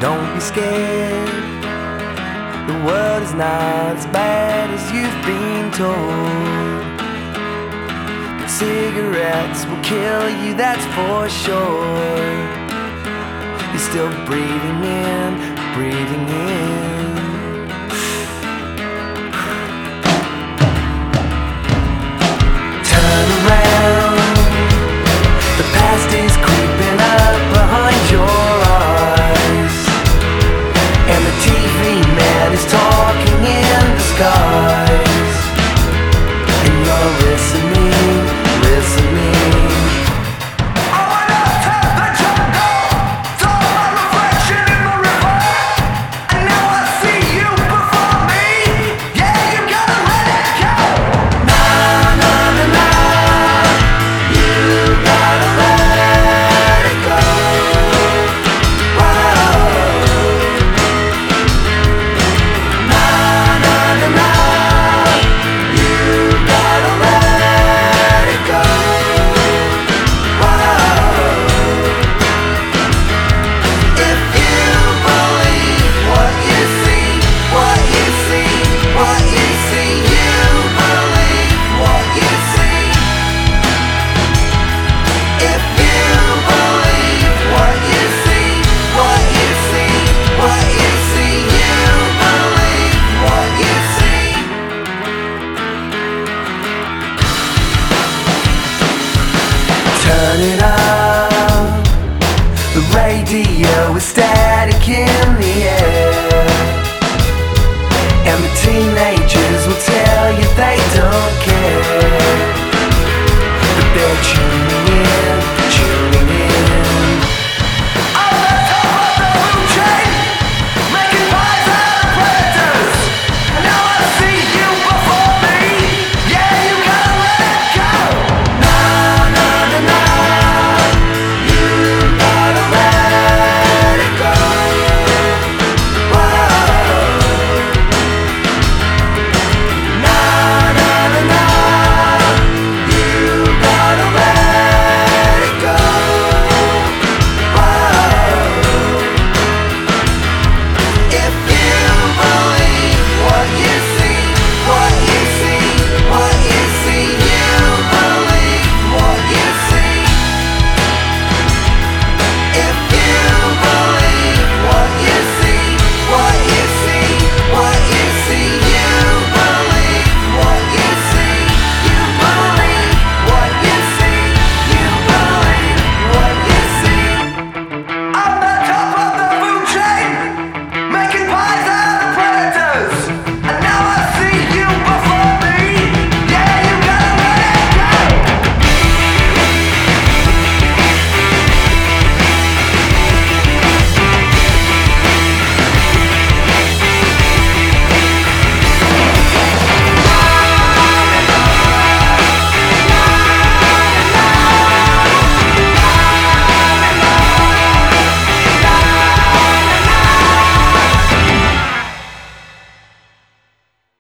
Don't be scared. The world is not as bad as you've been told. But cigarettes will kill you, that's for sure. You're still breathing in, breathing in. Turn around. The past is creeping up behind your eyes, and the TV man is talking in the skies, and you're listening, listening. I went out to the jungle, saw my reflection in the river, and now I see you before me. Yeah, you gotta let it go. Na na na na, you gotta let it go. Whoa. Na na na na, you gotta let it go. Whoa. If you believe what you see, what you see, what you see, you believe what you see. If you believe what you see, what you see, what you see, you believe what you see. Turn it up. The radio is static in the air, and the teenagers will tell you they don't care, but they're tuning in.